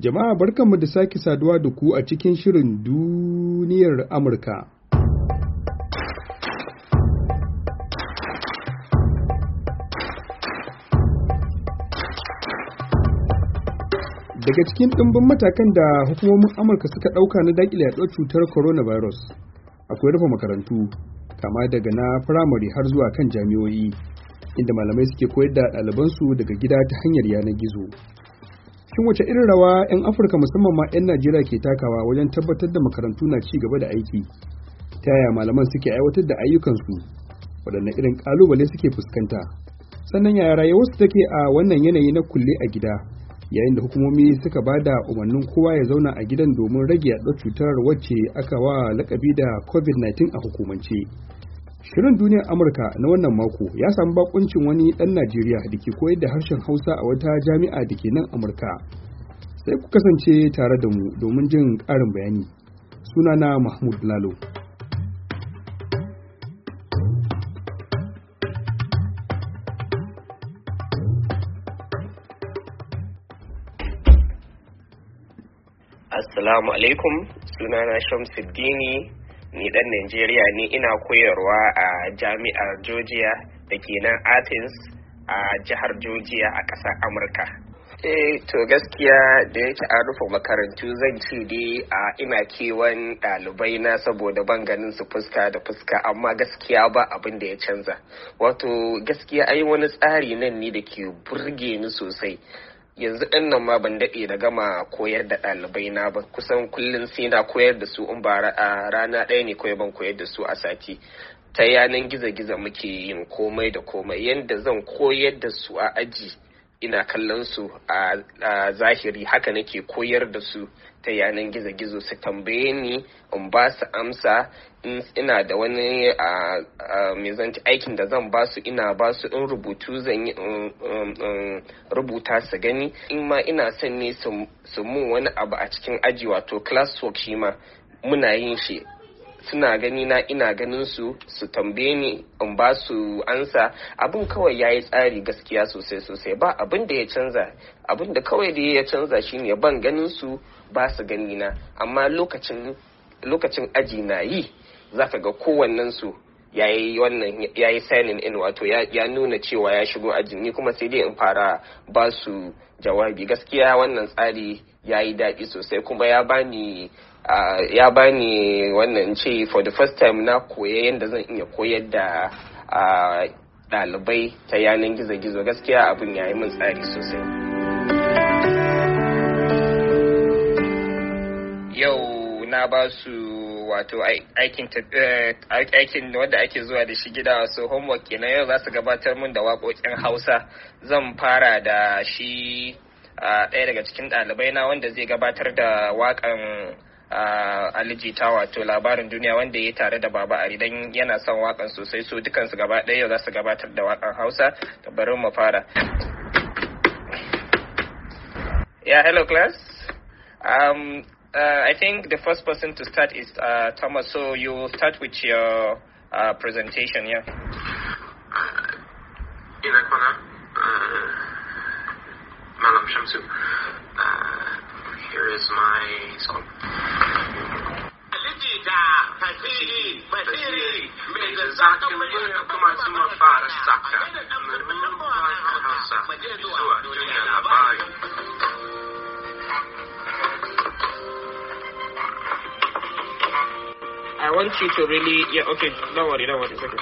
Jama'a barkanmu da sake saduwa da ku a cikin shirin duniyar Amurka. Daga cikin ɗimbin matakan da hukumomin Amurka suka ɗauka na daƙile yaɗuwar cutar coronavirus, akwai rufe makarantu, kama daga na firamare har zuwa kan jami'o'i, inda malamai suke koyar da ɗalibansu daga gida ta hanyar yanar gizo. Shin wace irin rawa 'yan Afirka musamman ma 'yan Najeriya ke takawa wajen tabbatar da makarantu na ci gaba da aiki? Ta yaya malaman suke aiwatar da ayyukansu? Waɗanne irin ƙalubale suke fuskanta? Sannan yaya rayuwarsu take a wannan yanayi na kulle a gida, yayin da hukumomi suka ba da umarnin kowa ya zauna a gidan domin rage yaɗuwar cutar wacce aka wa lakabi da COVID-19 a hukumance? Shirin duniyar Amurka na wannan mako ya samu bakuncin wani ɗan Najeriya da ke koyar da harshen Hausa a wata jami'a da ke nan Amurka. Sai ku kasance tare da mu domin jin ƙarin bayani. Sunana Mahmud Lalo. Assalamu alaikum, sunana Shamsuddini. Ni dan Najeriya ne, ina koyarwa a jami'ar Georgia da ke nan Athens a jihar Georgia a ƙasar Amurka. To gaskiya da yake an rufe makarantu zan ce dai ina kewan ɗalibai na saboda ban ganin su fuska da fuska, amma gaskiya ba abin da ya canza. Wato gaskiya ai wani tsari nan ne da ke burge ni sosai. Yanzu ɗin nan ma ban daɗe da gama koyar da ɗalibai na ba, kusan kullum sai na koyar da su, in ba a rana ɗaya ne kawai ban koyar da su a sati. Ta yanan gizo-gizo muke yin komai da komai, yanda zan koyar da su a aji ina kallon su a zahiri, haka nake koyar da su ta yanan gizo-gizo. Su tambaye ni in ba su amsa, in ina da wani aikin da zan ba su ina ba su, in rubutu zan yi rubuta su gani, in ma ina son ne su mun wani abu a cikin aji, wato classwork shi ma muna yin shi. Suna gani na ina ganin su tambaye ni in ba su ansa. Abin kawai yayi tsari gaskiya sosai ba abin da ya canza. Abin da kawai da ya canza shine ban ganin su ba su gani na, amma lokacin aji na yi zaka ga kowannen su yayi signing in, wato ya nuna cewa ya shigo ajin, ni kuma sai dai in fara ba su jawabi. Gaskiya wannan tsari yayi daɗi sosai, kuma ya bani wannan ce for the first time na koya yadda zan iya koyar da ɗalibai ta yanar gizo-gizo. Gaskiya abin ya yi min tsari sosai. Yau na ba su wato aikin wanda ake zuwa da shi gida, wasu homework kenan. Yau za su gabatar min da waƙoƙin Hausa. Zan fara da shi ɗaya daga cikin ɗalibai na wanda zai gabatar da waƙan Ali Jita, wato labarin duniya, wanda ya tare da Baba Ari, dan yana son wakan sosai. So dukansu gaba ɗaya yau za su gabatar da wakan Hausa. Da bari mu fara. Yeah, hello class. I think the first person to start is Thomas. So you start with your presentation. Yeah. Ina kwana. Malam Shamsu. Here is my song. Alijita, Basiri, mai da zaka bayyana kuma suma fara saka. Hausa, zuwa duniya labari. I want you to really, yeah, okay, don't worry, it's okay.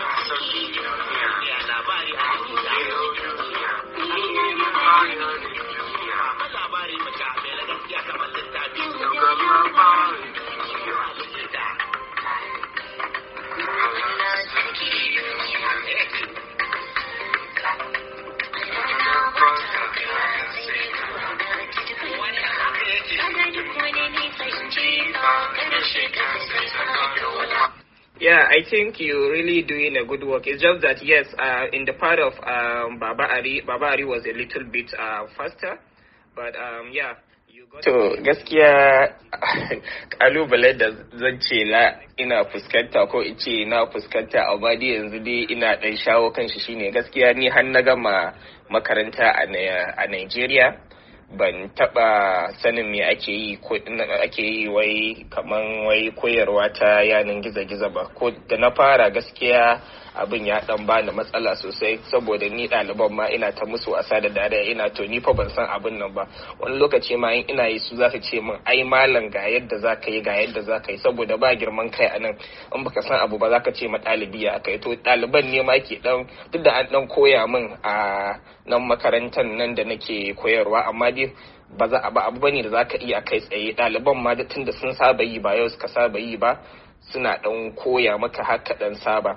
Yeah, I think you're really doing a good work. It's just that, yes, in the part of Baba Ari was a little bit faster, but yeah. To gaskiya kalubale da zan ce ina fuskanta, ko in ce na fuskanta, amma dai yanzu dai ina dan shawo kan shi shine gaskiya ni har na gama makaranta a Nigeria, ban taba sanin me ake yi wai kaman wai koyarwa ta yanin gizo-gizo ba. Ko da na fara gaskiya abin ya dan bani matsala sosai, saboda ni ɗaliban ma ina ta musu wasa da dariya, ina to ni fa ban san abin nan ba. Wani lokaci ma in ina yi su za su ce min ai malam ga yadda za ka yi saboda ba girman kai a nan, in baka san abu ba za ka ce ma ɗalibi ya kai. To ɗaliban ne ma ke dan, duk da an dan koya min a nan makarantar nan da nake koyarwa, amma dai ba abu bane da za ka iya kai tsaye. Ɗaliban ma da tunda sun saba yi, ba yau suka saba yi ba, suna dan koya maka haka dan saba.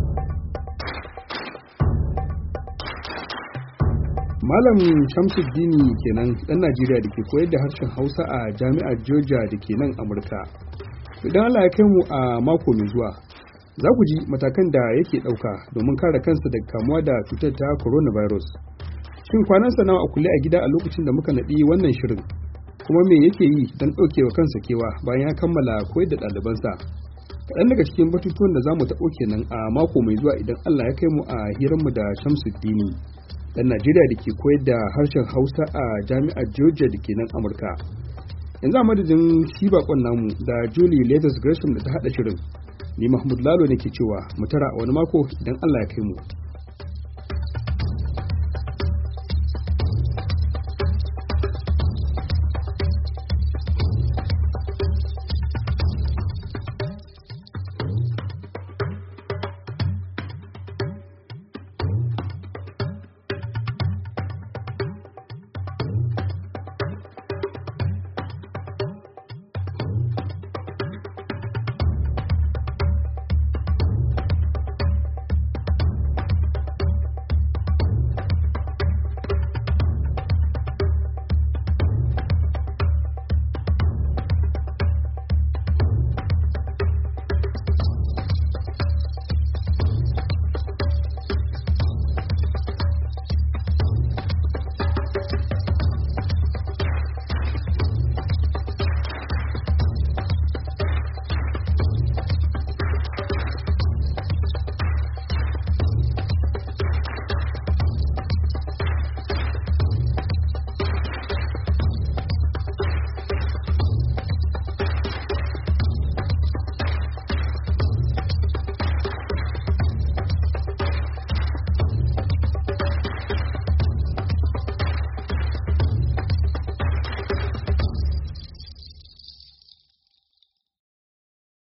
Malam Shamsuddini kenan ɗan Najeriya da ke koyar da harshen Hausa a Jami'ar Georgia da ke nan Amurka. Idan Allah ya kai mu a mako mai zuwa, za ku ji matakan da yake ɗauka domin kare kansa daga kamuwa da cutar ta coronavirus. Shin kwanansa nawa a kulle a gida a lokacin da muka naɗi wannan shirin? Kuma me yake yi don ɗaukewa kansa kewa bayan ya kammala koyar da ɗalibansa? Kaɗan daga cikin batutuwan da za mu taɓo kenan a mako mai zuwa idan Allah ya kai mu a hiranmu da Shamsuddini, ɗan Najeriya da ke koyar da harshen Hausa a Jami'ar Georgia da ke nan Amurka. Yanzu a madadin shi bakon namu da Julie Leathers Gresham da ta haɗa shirin, ni Mahmud Lalo ne ke cewa mu tara a wani mako idan Allah ya kai mu.